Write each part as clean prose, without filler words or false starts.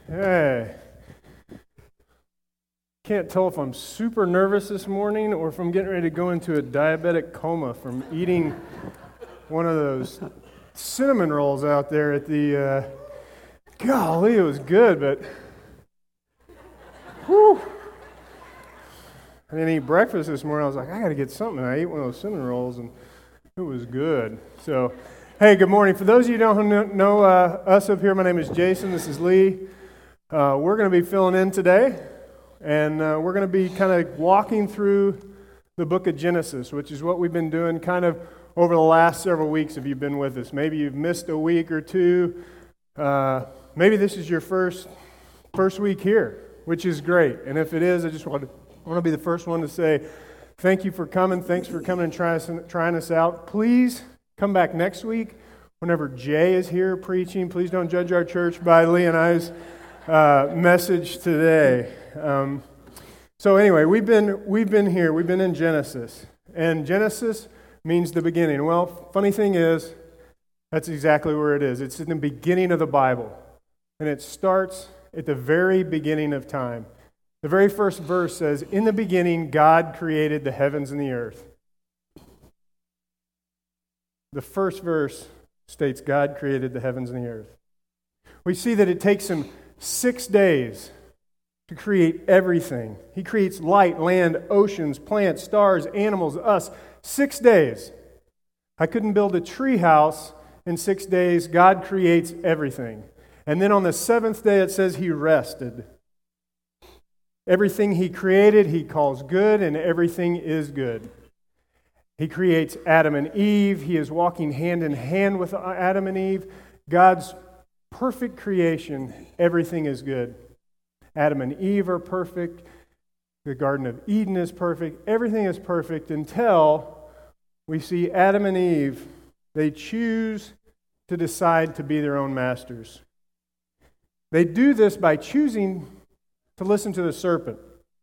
Hey. Can't tell if I'm super nervous this morning or if I'm getting ready to go into a diabetic coma from eating one of those cinnamon rolls out there at the, golly, it was good, but, whew. I didn't eat breakfast this morning. I was like, I got to get something. I ate one of those cinnamon rolls, and it was good. So, hey, good morning. For those of you who don't know us up here, my name is Jason. This is Lee. We're going to be filling in today, and we're going to be kind of walking through the book of Genesis, which is what we've been doing kind of over the last several weeks if you've been with us. Maybe you've missed a week or two. Maybe this is your first week here, which is great. And if it is, I just want to be the first one to say thank you for coming. Thanks for coming and trying us out. Please come back next week whenever Jay is here preaching. Please don't judge our church by Lee and I's message today. So anyway, we've been here. We've been in Genesis, and Genesis means the beginning. Well, funny thing is, that's exactly where it is. It's in the beginning of the Bible, and it starts at the very beginning of time. The very first verse says, "In the beginning, God created the heavens and the earth." The first verse states God created the heavens and the earth. We see that it takes him 6 days to create everything. He creates light, land, oceans, plants, stars, animals, us. 6 days. I couldn't build a tree house in 6 days. God creates everything. And then on the seventh day it says he rested. Everything he created he calls good, and everything is good. He creates Adam and Eve. He is walking hand in hand with Adam and Eve. God's perfect creation, everything is good. Adam and Eve are perfect. The Garden of Eden is perfect. Everything is perfect until we see Adam and Eve. They choose to decide to be their own masters. They do this by choosing to listen to the serpent.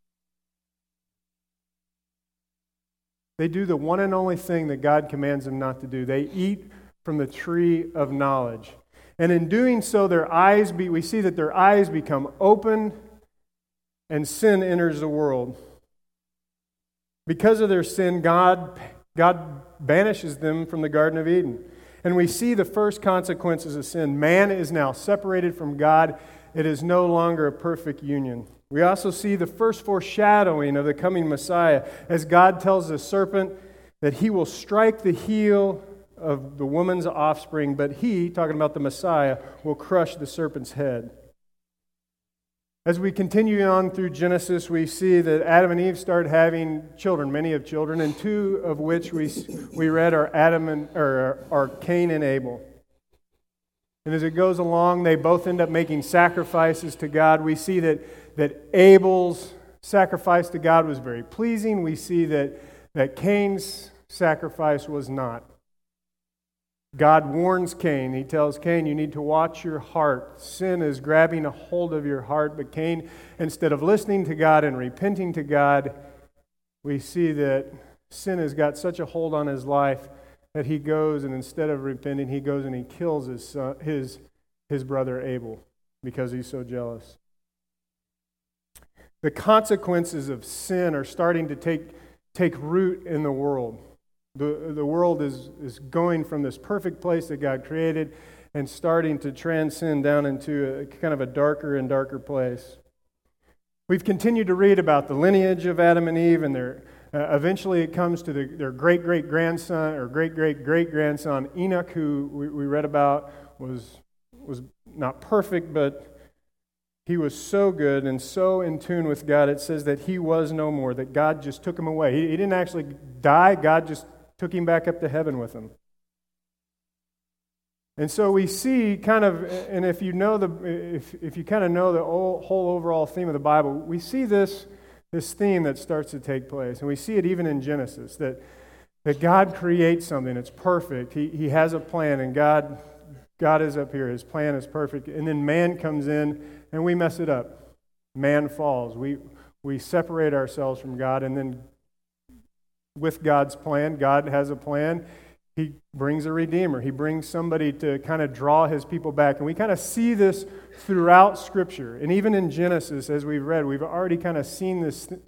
They do the one and only thing that God commands them not to do. They eat from the tree of knowledge. And in doing so, we see that their eyes become open and sin enters the world. Because of their sin, God banishes them from the Garden of Eden. And we see the first consequences of sin. Man is now separated from God. It is no longer a perfect union. We also see the first foreshadowing of the coming Messiah as God tells the serpent that he will strike the heel of the woman's offspring, but he, talking about the Messiah, will crush the serpent's head. As we continue on through Genesis, we see that Adam and Eve started having children, many of children, and two of which we read are Cain and Abel. And as it goes along, they both end up making sacrifices to God. We see that Abel's sacrifice to God was very pleasing. We see that Cain's sacrifice was not. God warns Cain. He tells Cain, you need to watch your heart. Sin is grabbing a hold of your heart. But Cain, instead of listening to God and repenting to God, we see that sin has got such a hold on his life that he goes, and instead of repenting, he goes and he kills his brother Abel because he's so jealous. The consequences of sin are starting to take root in the world. The world is going from this perfect place that God created and starting to transcend down into a kind of a darker and darker place. We've continued to read about the lineage of Adam and Eve, and eventually it comes to their great-great-grandson or great-great-great-grandson Enoch, who we read about was not perfect, but he was so good and so in tune with God. It says that he was no more, that God just took him away. He didn't actually die. God just took him back up to heaven with him. And so we see kind of, and if you kind of know the whole overall theme of the Bible, we see this theme that starts to take place. And we see it even in Genesis, that God creates something that's perfect. He has a plan, and God is up here. His plan is perfect. And then man comes in, and we mess it up. Man falls. We separate ourselves from God, and then with God's plan, God has a plan. he brings a redeemer. He brings somebody to kind of draw his people back. And we kind of see this throughout Scripture. And even in Genesis, as we've read, we've already kind of seen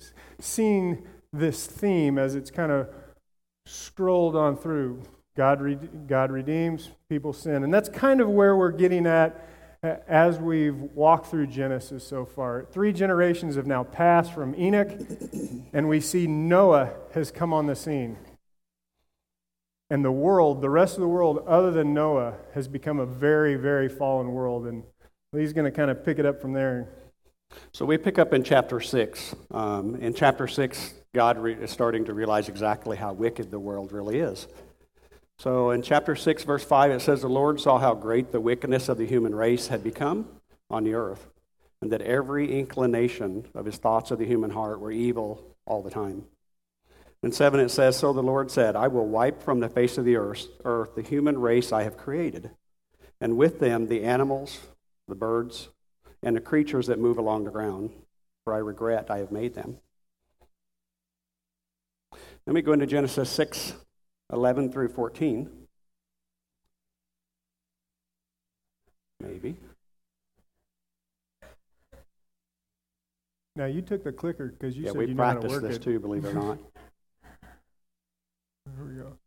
this theme as it's kind of scrolled on through. God redeems, people sin. And that's kind of where we're getting at as we've walked through Genesis so far. 3 generations have now passed from Enoch, and we see Noah has come on the scene. And the world, the rest of the world other than Noah, has become a very, very fallen world. And he's going to kind of pick it up from there. So we pick up in chapter 6. In chapter 6, God is starting to realize exactly how wicked the world really is. So in chapter 6, verse 5, it says, "The Lord saw how great the wickedness of the human race had become on the earth, and that every inclination of his thoughts of the human heart were evil all the time." In 7, it says, "So the Lord said, I will wipe from the face of the earth the human race I have created, and with them the animals, the birds, and the creatures that move along the ground, for I regret I have made them." Let me go into Genesis 6, 11 through 14. Maybe. Now, you took the clicker because you said we you know how to practiced work this it. too, believe it or not. There we go.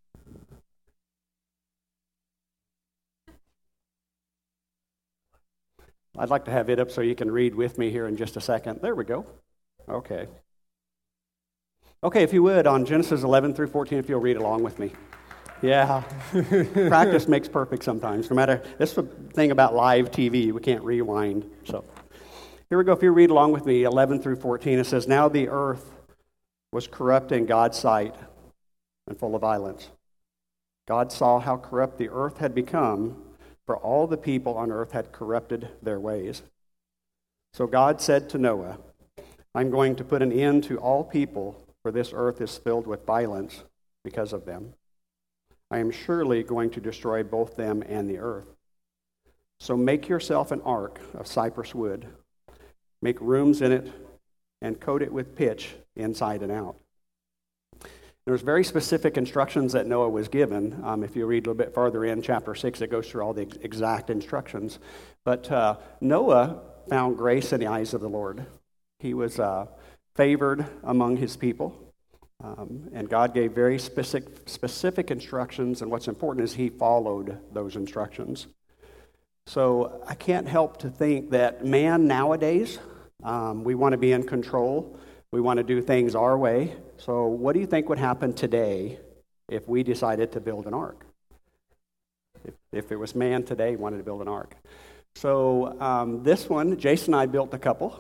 I'd like to have it up so you can read with me here in just a second. There we go. Okay. Okay, if you would, on Genesis 11 through 14, if you'll read along with me. Yeah. Practice makes perfect sometimes. No matter, that's the thing about live TV. We can't rewind. So here we go. If you read along with me, 11 through 14, it says, "Now the earth was corrupt in God's sight and full of violence. God saw how corrupt the earth had become, for all the people on earth had corrupted their ways. So God said to Noah, I'm going to put an end to all people, for this earth is filled with violence because of them. I am surely going to destroy both them and the earth. So make yourself an ark of cypress wood, make rooms in it, and coat it with pitch inside and out." There's very specific instructions that Noah was given. If you read a little bit further in chapter 6, it goes through all the exact instructions. But Noah found grace in the eyes of the Lord. He was favored among his people. And God gave very specific instructions. And what's important is he followed those instructions. So I can't help to think that man nowadays, we want to be in control. We want to do things our way. So what do you think would happen today if we decided to build an ark? If it was man today wanted to build an ark. So this one, Jason and I built a couple.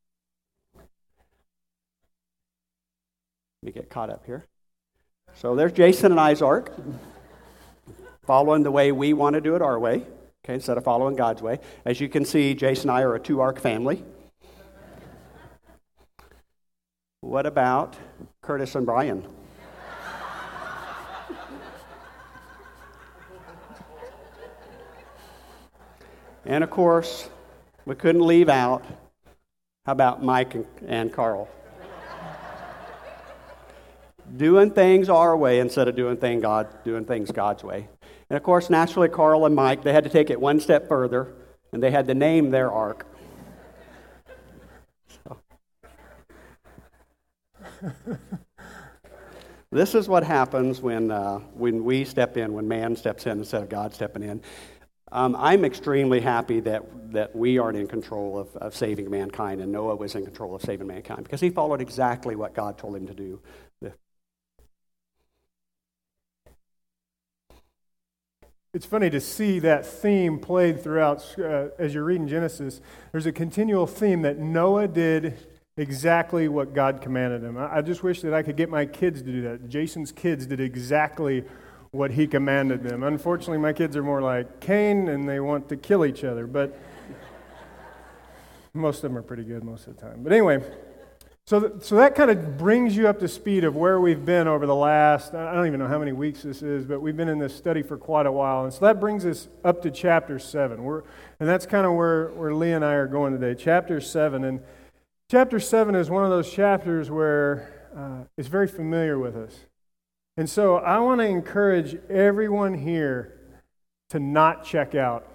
Let me get caught up here. So there's Jason and I's ark, following the way we want to do it our way, okay, instead of following God's way. As you can see, Jason and I are a 2-ark family. What about Curtis and Brian? And of course, we couldn't leave out, how about Mike and Carl? Doing things our way instead of doing things God's way. And of course, naturally, Carl and Mike, they had to take it one step further, and they had to name their ark. So. This is what happens when we step in, when man steps in instead of God stepping in. I'm extremely happy that we aren't in control of saving mankind, and Noah was in control of saving mankind, because he followed exactly what God told him to do. It's funny to see that theme played throughout, as you're reading Genesis. There's a continual theme that Noah did exactly what God commanded him. I just wish that I could get my kids to do that. Jason's kids did exactly what he commanded them. Unfortunately, my kids are more like Cain, and they want to kill each other, but most of them are pretty good most of the time. But anyway, so that kind of brings you up to speed of where we've been over the last, I don't even know how many weeks this is, but we've been in this study for quite a while. And so that brings us up to chapter 7. And that's kind of where Lee and I are going today, chapter 7. And chapter 7 is one of those chapters where it's very familiar with us. And so I want to encourage everyone here to not check out.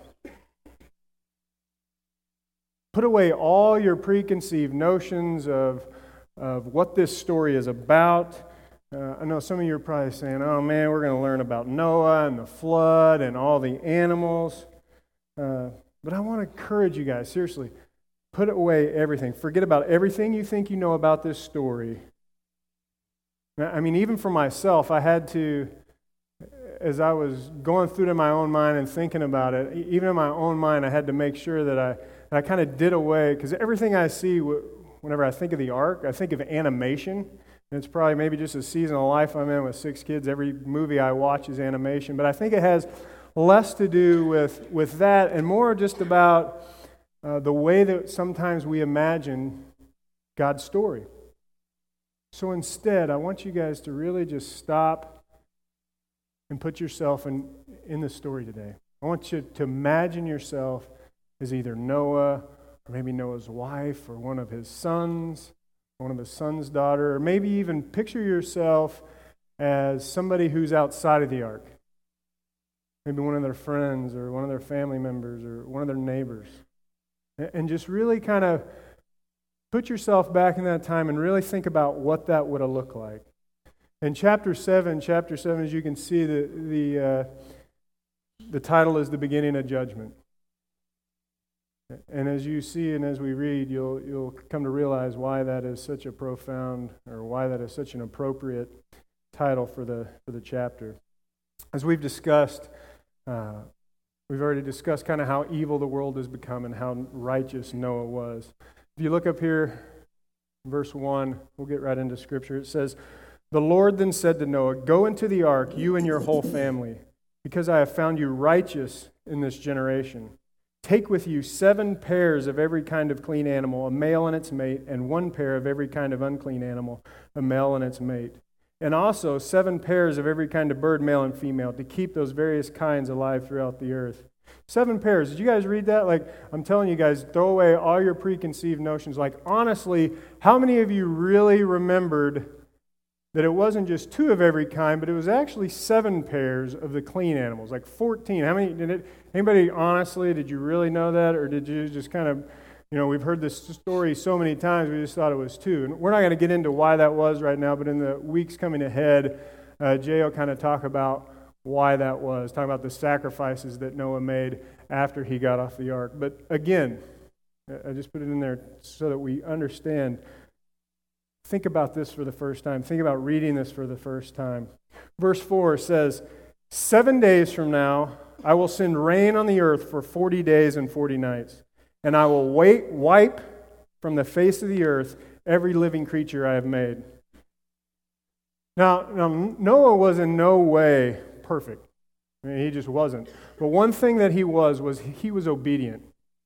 Put away all your preconceived notions of what this story is about. I know some of you are probably saying, oh man, we're going to learn about Noah and the flood and all the animals. But I want to encourage you guys, seriously, put away everything. Forget about everything you think you know about this story. I mean, even for myself, I had to, as I was going through it in my own mind and thinking about it, even in my own mind, I had to make sure that I kind of did away, because everything I see, whenever I think of the ark, I think of animation. And it's probably maybe just a season of life I'm in with 6 kids. Every movie I watch is animation. But I think it has less to do with that and more just about the way that sometimes we imagine God's story. So instead, I want you guys to really just stop and put yourself in the story today. I want you to imagine yourself as either Noah, or maybe Noah's wife, or one of his sons, or one of his son's daughter, or maybe even picture yourself as somebody who's outside of the ark. Maybe one of their friends, or one of their family members, or one of their neighbors. And just really kind of put yourself back in that time and really think about what that would have looked like. In chapter 7, as you can see, the title is The Beginning of Judgment. And as you see and as we read, you'll come to realize why that is such a profound, or why that is such an appropriate title for the chapter. As we've discussed, we've already discussed kind of how evil the world has become and how righteous Noah was. If you look up here, verse 1, we'll get right into Scripture. It says, "The Lord then said to Noah, 'Go into the ark, you and your whole family, because I have found you righteous in this generation. Take with you 7 pairs of every kind of clean animal, a male and its mate, and 1 pair of every kind of unclean animal, a male and its mate. And also 7 pairs of every kind of bird, male and female, to keep those various kinds alive throughout the earth.'" 7 pairs. Did you guys read that? Like, I'm telling you guys, throw away all your preconceived notions. Like, honestly, how many of you really remembered that it wasn't just 2 of every kind, but it was actually 7 pairs of the clean animals, like 14? How many anybody honestly, did you really know that? Or did you just kind of, we've heard this story so many times, we just thought it was 2. And we're not going to get into why that was right now, but in the weeks coming ahead, Jay will kind of talk about why that was, talking about the sacrifices that Noah made after he got off the ark. But again, I just put it in there so that we understand. Think about this for the first time. Think about reading this for the first time. Verse 4 says, 7 days from now, I will send rain on the earth for 40 days and 40 nights, and I will wipe from the face of the earth every living creature I have made. Now, Noah was in no way perfect. I mean, he just wasn't. But one thing that he was he was obedient.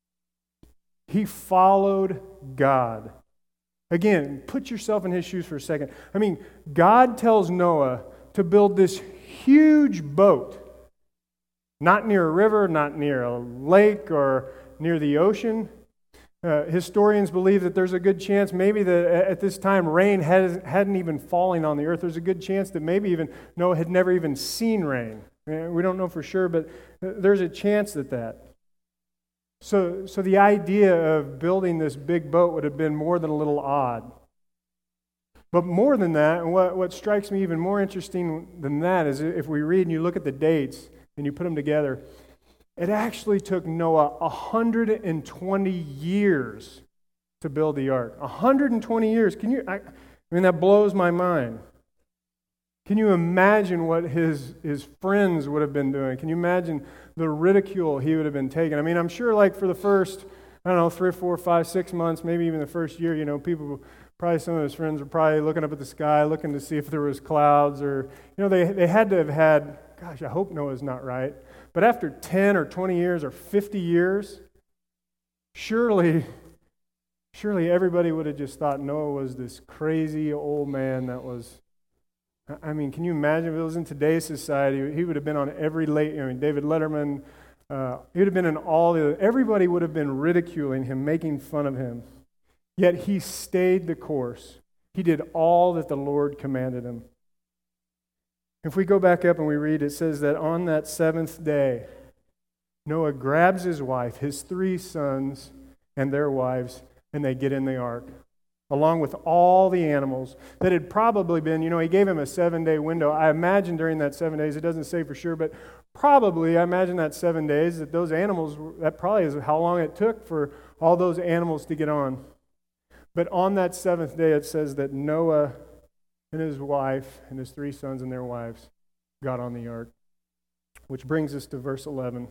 He followed God. Again, put yourself in his shoes for a second. I mean, God tells Noah to build this huge boat, not near a river, not near a lake or near the ocean. Historians believe that there's a good chance maybe that at this time rain hadn't even fallen on the earth. There's a good chance that maybe even Noah had never even seen rain. We don't know for sure, but there's a chance that. So the idea of building this big boat would have been more than a little odd. But more than that, and what strikes me even more interesting than that is if we read and you look at the dates and you put them together, it actually took Noah 120 years to build the ark. 120 years. I mean, that blows my mind. Can you imagine what his friends would have been doing? Can you imagine the ridicule he would have been taking? I mean, I'm sure like for the first, 3, 4, 5, 6 months, maybe even the first year, people, probably some of his friends were probably looking up at the sky, looking to see if there was clouds or, they had to have had, gosh, I hope Noah's not right. But after 10 or 20 years or 50 years, surely everybody would have just thought Noah was this crazy old man that was, I mean, can you imagine if it was in today's society, he would have been on every David Letterman, he would have been in everybody would have been ridiculing him, making fun of him. Yet he stayed the course. He did all that the Lord commanded him. If we go back up and we read, it says that on that seventh day, Noah grabs his wife, his 3 sons, and their wives, and they get in the ark, along with all the animals that had probably been, he gave him a 7-day window. I imagine during that 7 days, it doesn't say for sure, but probably, I imagine that 7 days, that those animals, that probably is how long it took for all those animals to get on. But on that 7th day, it says that Noah and his wife and his 3 sons and their wives got on the ark, which brings us to verse 11.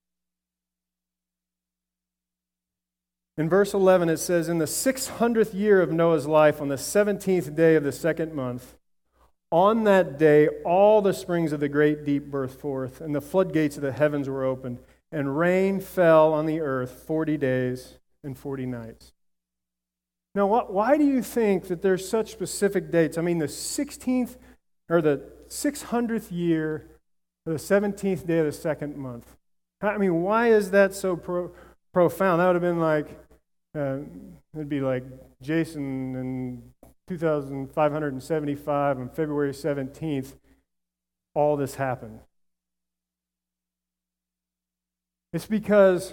In verse 11, it says, "In the 600th year of Noah's life, on the 17th day of the 2nd month, on that day all the springs of the great deep burst forth, and the floodgates of the heavens were opened, and rain fell on the earth 40 days and 40 nights." Now, why do you think that there's such specific dates? I mean, the 16th or the 600th year, or the 17th day of the 2nd month. I mean, why is that so profound? That would have been like, it'd be like Jason in 2575 on February 17th, all this happened. It's because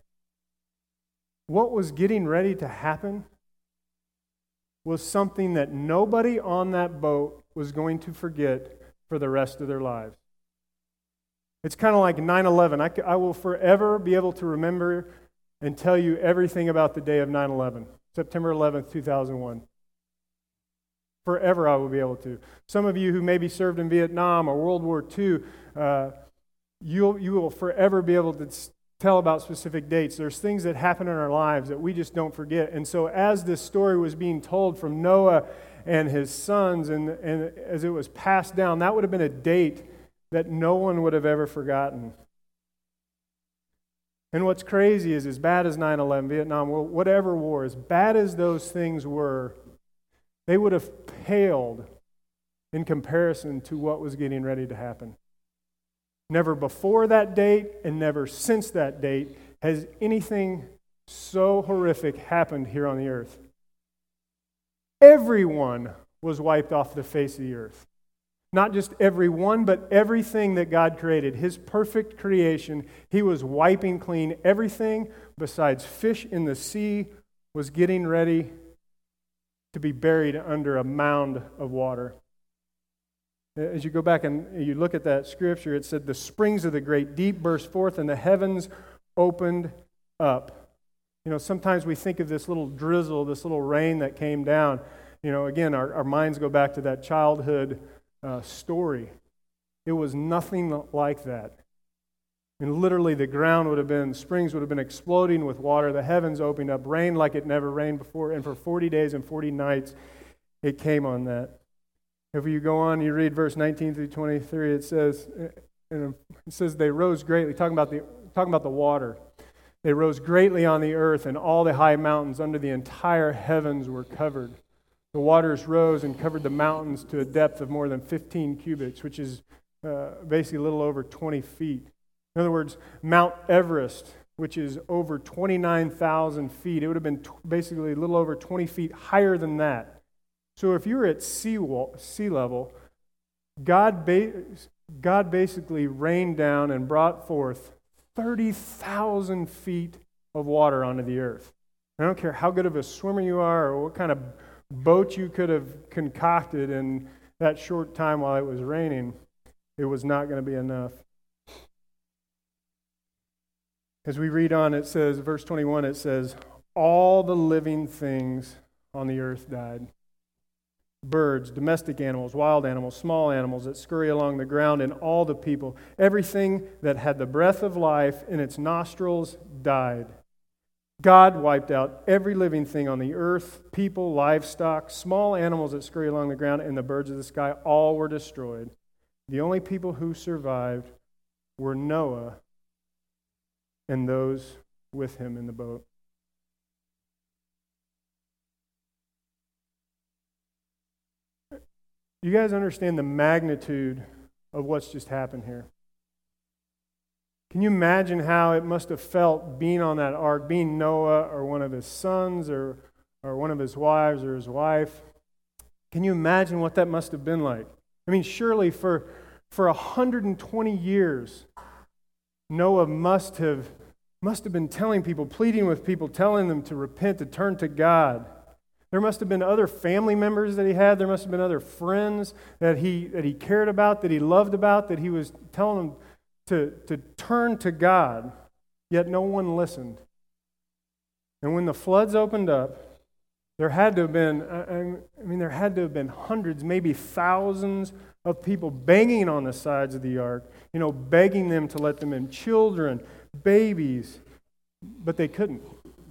what was getting ready to happen was something that nobody on that boat was going to forget for the rest of their lives. It's kind of like 9/11. I will forever be able to remember and tell you everything about the day of 9/11, September 11th, 2001. Forever I will be able to. Some of you who maybe served in Vietnam or World War II, you will forever be able to tell about specific dates. There's things that happen in our lives that we just don't forget. And so as this story was being told from Noah and his sons, and as it was passed down, that would have been a date that no one would have ever forgotten. And what's crazy is, as bad as 9/11, Vietnam, whatever war, as bad as those things were, they would have paled in comparison to what was getting ready to happen. Never before that date and never since that date has anything so horrific happened here on the earth. Everyone was wiped off the face of the earth. Not just everyone, but everything that God created. His perfect creation, He was wiping clean. Everything besides fish in the sea was getting ready to be buried under a mound of water. As you go back and you look at that scripture, it said, "The springs of the great deep burst forth, and the heavens opened up." Sometimes we think of this little drizzle, this little rain that came down. Again, our minds go back to that childhood story. It was nothing like that. And literally the ground springs would have been exploding with water, the heavens opened up, rain like it never rained before, and for 40 days and 40 nights it came on that. If you go on, you read verse 19 through 23, it says they rose greatly, talking about the water. They rose greatly on the earth, and all the high mountains under the entire heavens were covered. The waters rose and covered the mountains to a depth of more than 15 cubits, which is basically a little over 20 feet. In other words, Mount Everest, which is over 29,000 feet, it would have been basically a little over 20 feet higher than that. So if you were at sea level, God basically rained down and brought forth 30,000 feet of water onto the earth. I don't care how good of a swimmer you are or what kind of boat you could have concocted in that short time while it was raining, it was not going to be enough. As we read on, it says, verse 21, it says, "All the living things on the earth died. Birds, domestic animals, wild animals, small animals that scurry along the ground, and all the people. Everything that had the breath of life in its nostrils died. God wiped out every living thing on the earth, people, livestock, small animals that scurry along the ground, and the birds of the sky. All were destroyed. The only people who survived were Noah and those with him in the boat." You guys understand the magnitude of what's just happened here? Can you imagine how it must have felt being on that ark, being Noah or one of his sons or one of his wives or his wife? Can you imagine what that must have been like? I mean, surely for For 120 years, Noah must have been telling people, pleading with people, telling them to repent, to turn to God. There must have been other family members that he had. There must have been other friends that he cared about, that he loved about, that he was telling them to turn to God. Yet no one listened. And when the floods opened up, there had to have been hundreds, maybe thousands of people banging on the sides of the ark, begging them to let them in, children, babies, but they couldn't.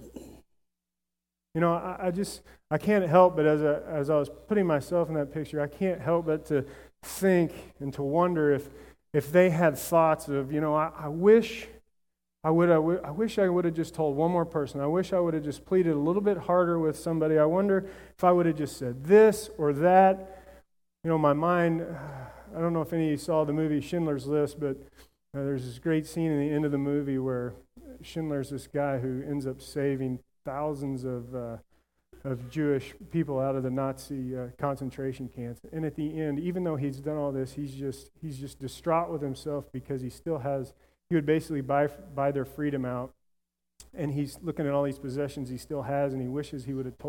I can't help but as I was putting myself in that picture, I can't help but to think and to wonder if they had thoughts of, I wish I would have just told one more person. I wish I would have just pleaded a little bit harder with somebody. I wonder if I would have just said this or that. My mind, I don't know if any of you saw the movie Schindler's List, but there's this great scene in the end of the movie where Schindler's this guy who ends up saving thousands of Jewish people out of the Nazi concentration camps. And at the end, even though he's done all this, he's just distraught with himself because he would basically buy their freedom out. And he's looking at all these possessions he still has, and he wishes he would have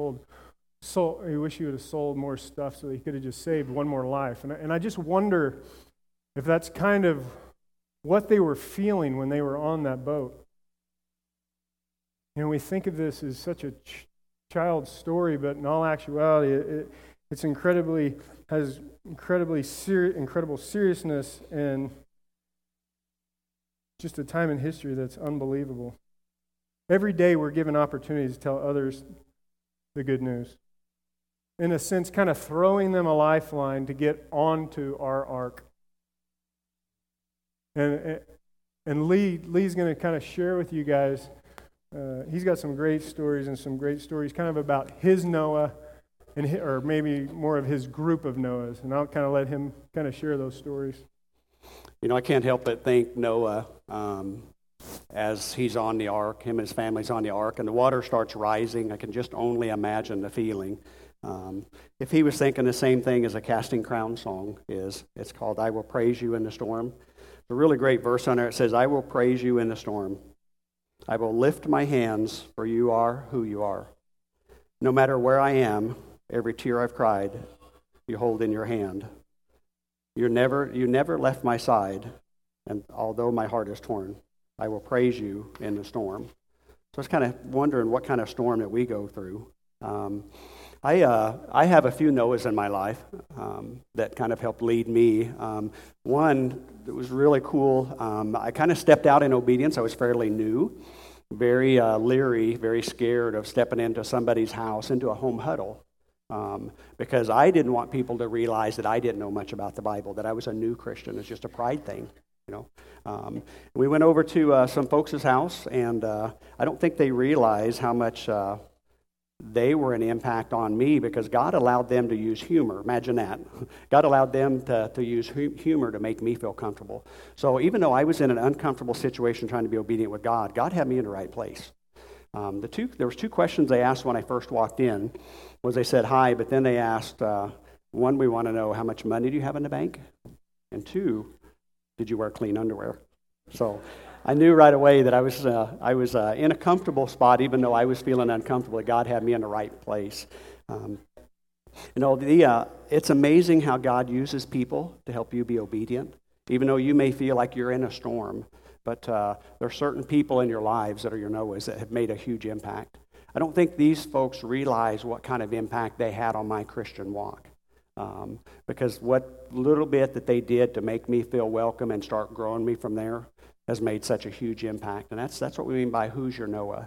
sold more stuff so he could have just saved one more life. And I just wonder if that's kind of what they were feeling when they were on that boat. We think of this as such a child's story, but in all actuality, it's has incredible seriousness and just a time in history that's unbelievable. Every day we're given opportunities to tell others the good news. In a sense, kind of throwing them a lifeline to get onto our ark. And Lee's going to kind of share with you guys. He's got some great stories kind of about his Noah, or maybe more of his group of Noahs. And I'll kind of let him kind of share those stories. I can't help but think Noah, as he's on the ark, him and his family's on the ark, and the water starts rising. I can just only imagine the feeling. If he was thinking the same thing as a Casting Crown song is, it's called I Will Praise You in the Storm. A really great verse on there. It says, I will praise you in the storm. I will lift my hands, for you are who you are. No matter where I am, every tear I've cried, you hold in your hand. You never left my side, and although my heart is torn, I will praise you in the storm. So I was kind of wondering what kind of storm that we go through. I have a few Noahs in my life that kind of helped lead me. One that was really cool, I kind of stepped out in obedience. I was fairly new, very leery, very scared of stepping into somebody's house, into a home huddle, because I didn't want people to realize that I didn't know much about the Bible, that I was a new Christian. It's just a pride thing. We went over to some folks' house, and I don't think they realized how much they were an impact on me, because God allowed them to use humor. Imagine that. God allowed them to use humor to make me feel comfortable. So even though I was in an uncomfortable situation trying to be obedient with God, God had me in the right place. There was two questions they asked when I first walked in. Was they said hi, but then they asked, one, we want to know how much money do you have in the bank? And two, did you wear clean underwear? So I knew right away that I was in a comfortable spot, even though I was feeling uncomfortable. God had me in the right place. It's amazing how God uses people to help you be obedient, even though you may feel like you're in a storm. But there are certain people in your lives that are your Noahs that have made a huge impact. I don't think these folks realize what kind of impact they had on my Christian walk. Because what little bit that they did to make me feel welcome and start growing me from there has made such a huge impact. And that's what we mean by who's your Noah.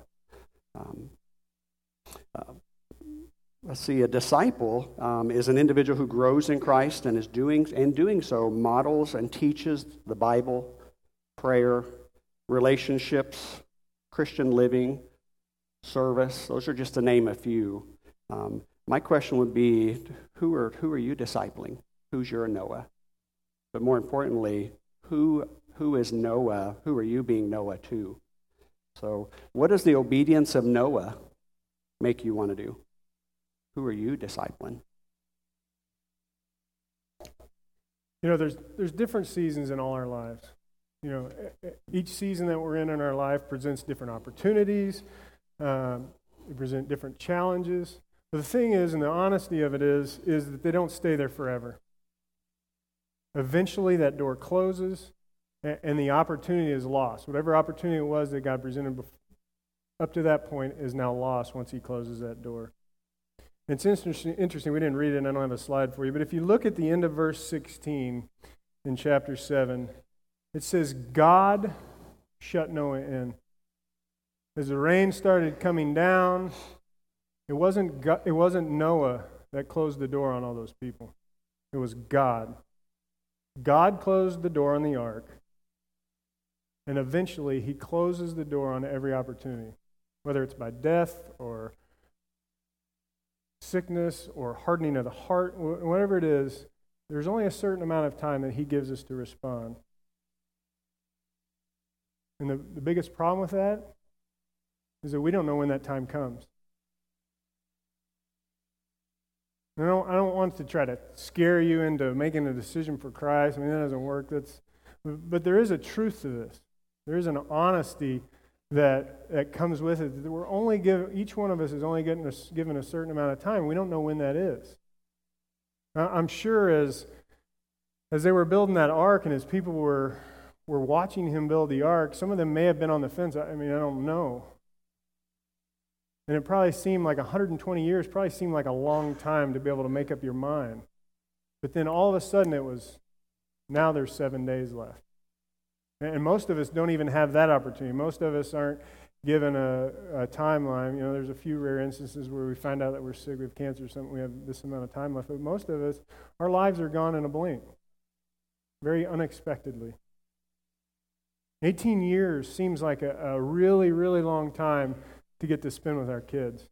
Let's see, a disciple is an individual who grows in Christ and is doing so models and teaches the Bible, prayer, relationships, Christian living, service. Those are just to name a few. My question would be, who are you discipling? Who's your Noah? But more importantly, who is Noah? Who are you being Noah to? So what does the obedience of Noah make you want to do? Who are you discipling? There's different seasons in all our lives. Each season that we're in our life presents different opportunities. They present different challenges. But the thing is, and the honesty of it is that they don't stay there forever. Eventually, that door closes, and the opportunity is lost. Whatever opportunity it was that God presented up to that point is now lost once He closes that door. It's interesting. We didn't read it, and I don't have a slide for you. But if you look at the end of verse 16 in chapter 7, it says, God shut Noah in. As the rain started coming down, it wasn't Noah that closed the door on all those people. It was God. God closed the door on the ark, and eventually He closes the door on every opportunity, whether it's by death or sickness or hardening of the heart, whatever it is. There's only a certain amount of time that He gives us to respond. And the biggest problem with that is that we don't know when that time comes. I don't want to try to scare you into making a decision for Christ. I mean, that doesn't work. But there is a truth to this. There is an honesty that comes with it. That we're only each one of us is only given a certain amount of time. We don't know when that is. I'm sure as they were building that ark and as people were watching him build the ark, some of them may have been on the fence. I don't know. And it probably seemed like 120 years, probably seemed like a long time to be able to make up your mind. But then all of a sudden it was, now there's 7 days left. And most of us don't even have that opportunity. Most of us aren't given a timeline. There's a few rare instances where we find out that we're sick, we have cancer or something, we have this amount of time left. But most of us, our lives are gone in a blink, very unexpectedly. 18 years seems like a really, really long time to get to spend with our kids.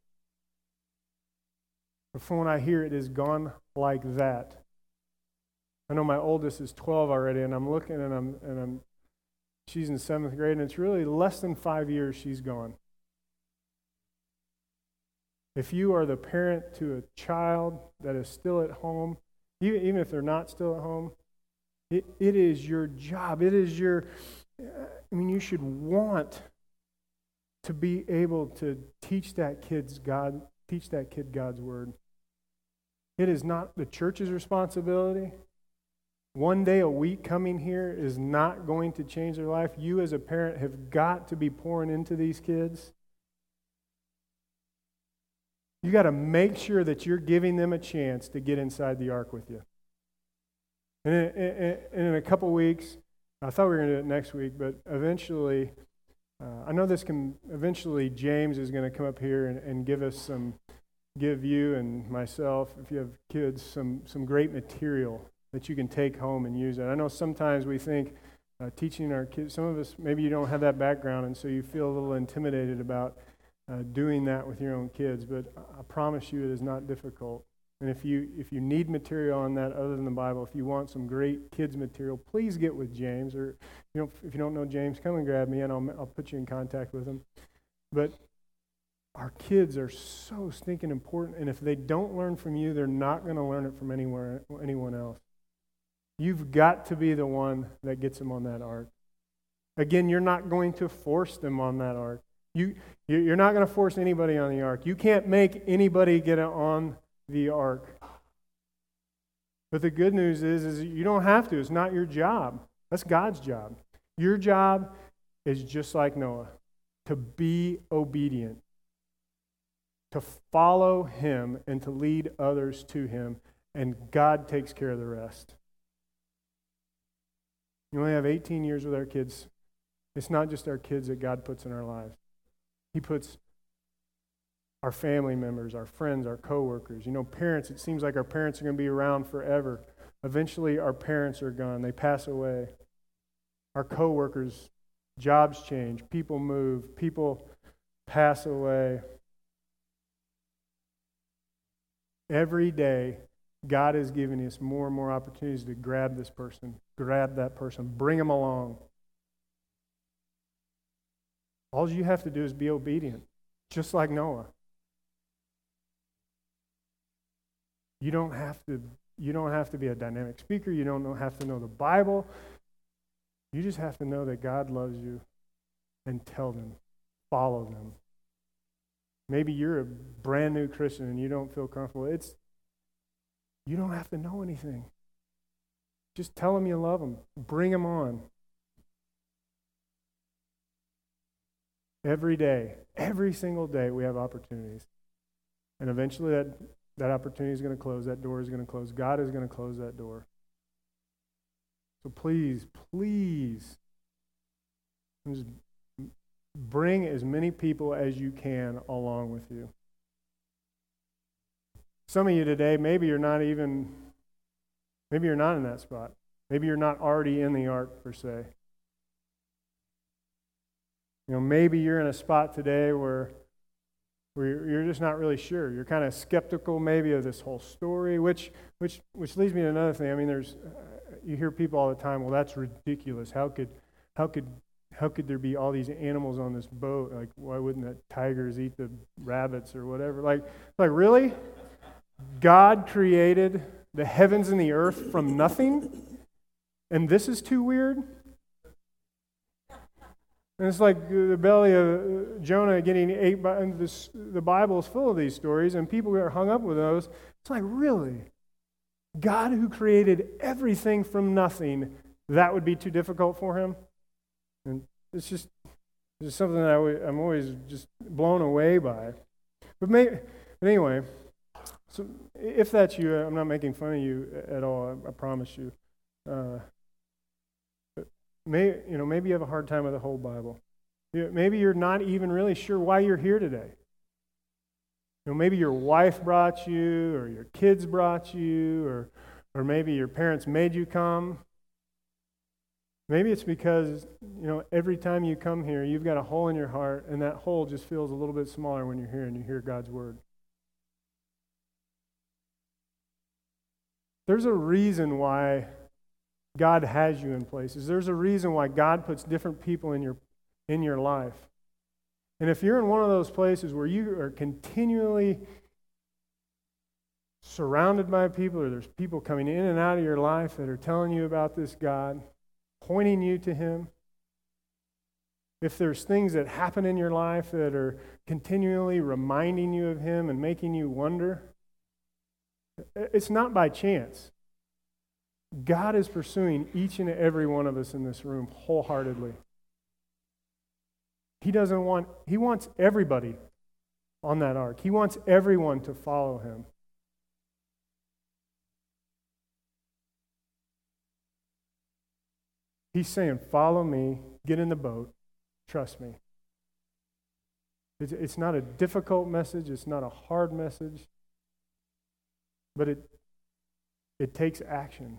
But from what I hear, it is gone like that. I know my oldest is 12 already, and I'm looking, and she's in 7th grade, and it's really less than 5 years she's gone. If you are the parent to a child that is still at home, even if they're not still at home, it is your job. It is you should want to be able to teach that kid God's word. It is not the church's responsibility. One day a week coming here is not going to change their life. You as a parent have got to be pouring into these kids. You got to make sure that you're giving them a chance to get inside the ark with you. And in a couple weeks, I thought we were going to do it next week, but eventually, I know eventually James is going to come up here and give you and myself, if you have kids, some great material that you can take home and use it. I know sometimes we think teaching our kids, some of us, maybe you don't have that background, and so you feel a little intimidated about doing that with your own kids, but I promise you it is not difficult. And if you need material on that other than the Bible, if you want some great kids material, please get with James. Or if you don't know James, come and grab me, and I'll put you in contact with him. But our kids are so stinking important, and if they don't learn from you, they're not going to learn it from anyone else. You've got to be the one that gets them on that ark. Again, you're not going to force them on that ark. You're not going to force anybody on the ark. You can't make anybody get on the ark. But the good news is you don't have to. It's not your job. That's God's job. Your job is just like Noah, to be obedient, to follow him and to lead others to him, and God takes care of the rest. You only have 18 years with our kids. It's not just our kids that God puts in our lives. He puts our family members, our friends, our coworkers. Parents, it seems like our parents are going to be around forever. Eventually, our parents are gone. They pass away. Our coworkers, jobs change. People move. People pass away. Every day, God is giving us more and more opportunities to grab this person, grab that person, bring them along. All you have to do is be obedient, just like Noah. You don't have to You don't have to be a dynamic speaker. You don't have to know the Bible. You just have to know that God loves you and tell them, follow them. Maybe you're a brand new Christian and you don't feel comfortable. You don't have to know anything. Just tell them you love them. Bring them on. Every day, every single day, we have opportunities. And eventually that opportunity is going to close. That door is going to close. God is going to close that door. So please, please, just bring as many people as you can along with you. Some of you today, maybe you're not in that spot. Maybe you're not already in the ark, per se. Maybe you're in a spot today where you're just not really sure. You're kind of skeptical maybe of this whole story, which leads me to another thing. I mean, you hear people all the time, well, that's ridiculous. How could there be all these animals on this boat? Like, why wouldn't the tigers eat the rabbits or whatever? Like really? God created the heavens and the earth from nothing? And this is too weird? And it's like the belly of Jonah getting ate by the Bible is full of these stories, and people get hung up with those. It's like, really? God who created everything from nothing, that would be too difficult for him? And it's just something that I'm always just blown away by. But anyway, so if that's you, I'm not making fun of you at all, I promise you. Maybe you have a hard time with the whole Bible. Maybe you're not even really sure why you're here today. Maybe your wife brought you, or your kids brought you, or maybe your parents made you come. Maybe it's because, every time you come here, you've got a hole in your heart, and that hole just feels a little bit smaller when you're here and you hear God's word. There's a reason why God has you in places. There's a reason why God puts different people in your life. And if you're in one of those places where you are continually surrounded by people, or there's people coming in and out of your life that are telling you about this God, pointing you to Him, if there's things that happen in your life that are continually reminding you of Him and making you wonder, it's not by chance. God is pursuing each and every one of us in this room wholeheartedly. He wants everybody on that ark. He wants everyone to follow Him. He's saying, follow me, get in the boat, trust me. It's not a difficult message, it's not a hard message, but it takes action.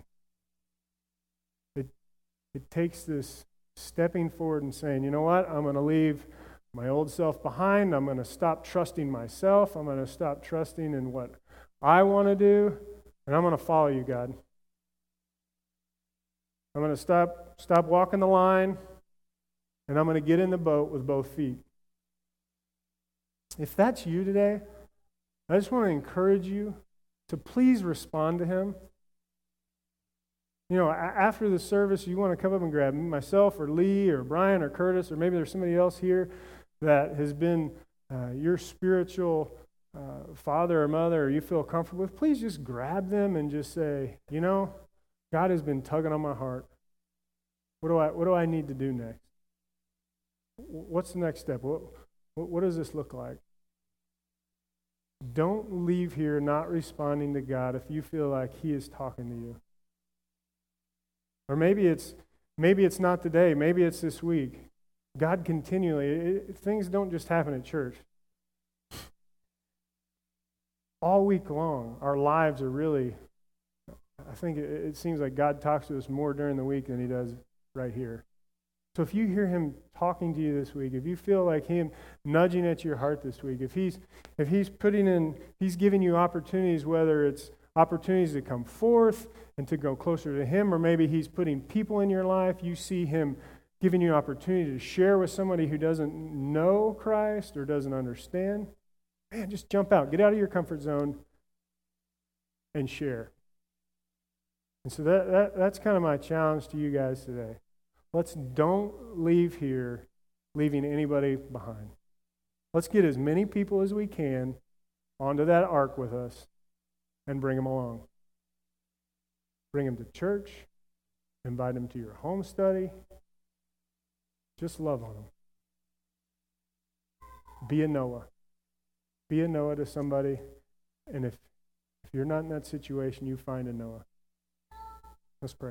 It takes this stepping forward and saying, you know what, I'm going to leave my old self behind. I'm going to stop trusting myself. I'm going to stop trusting in what I want to do, and I'm going to follow you, God. I'm going to stop walking the line, and I'm going to get in the boat with both feet. If that's you today, I just want to encourage you to please respond to Him. After the service, you want to come up and grab myself or Lee or Brian or Curtis, or maybe there's somebody else here that has been your spiritual father or mother, or you feel comfortable with. Please just grab them and just say, God has been tugging on my heart. What do I need to do next? What's the next step? What does this look like? Don't leave here not responding to God if you feel like He is talking to you. Or maybe it's not today. Maybe it's this week. God continually, things don't just happen at church. All week long, our lives are really, I think it seems like God talks to us more during the week than He does right here. So if you hear Him talking to you this week, if you feel like Him nudging at your heart this week, if He's giving you opportunities, whether it's opportunities to come forth and to go closer to Him, or maybe He's putting people in your life, you see Him giving you an opportunity to share with somebody who doesn't know Christ or doesn't understand, man, just jump out. Get out of your comfort zone and share. And so that's kind of my challenge to you guys today. Don't leave here leaving anybody behind. Let's get as many people as we can onto that ark with us and bring them along. Bring them to church. Invite them to your home study. Just love on them. Be a Noah. Be a Noah to somebody. And if you're not in that situation, you find a Noah. Let's pray.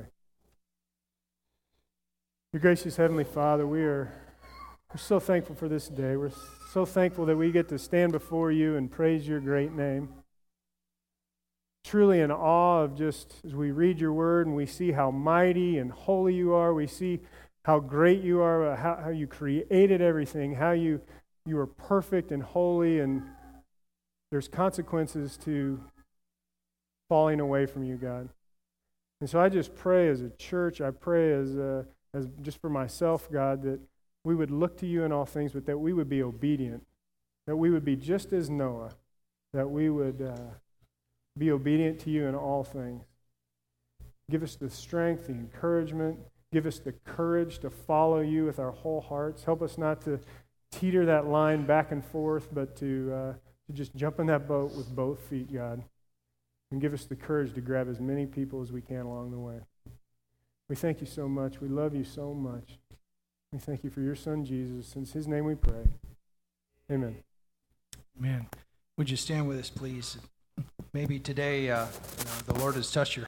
Your gracious Heavenly Father, we're so thankful for this day. We're so thankful that we get to stand before you and praise your great name. Truly in awe of just as we read your word and we see how mighty and holy you are, we see how great you are, how you created everything, how you are perfect and holy, and there's consequences to falling away from you, God. And so I just pray as a church, I pray as just for myself, God, that we would look to you in all things, but that we would be obedient, that we would be just as Noah, that we would be obedient to you in all things. Give us the strength, the encouragement, give us the courage to follow you with our whole hearts. Help us not to teeter that line back and forth, but to just jump in that boat with both feet, God. And give us the courage to grab as many people as we can along the way. We thank you so much. We love you so much. We thank you for your Son, Jesus. In his name we pray. Amen. Amen. Would you stand with us, please? Maybe today the Lord has touched your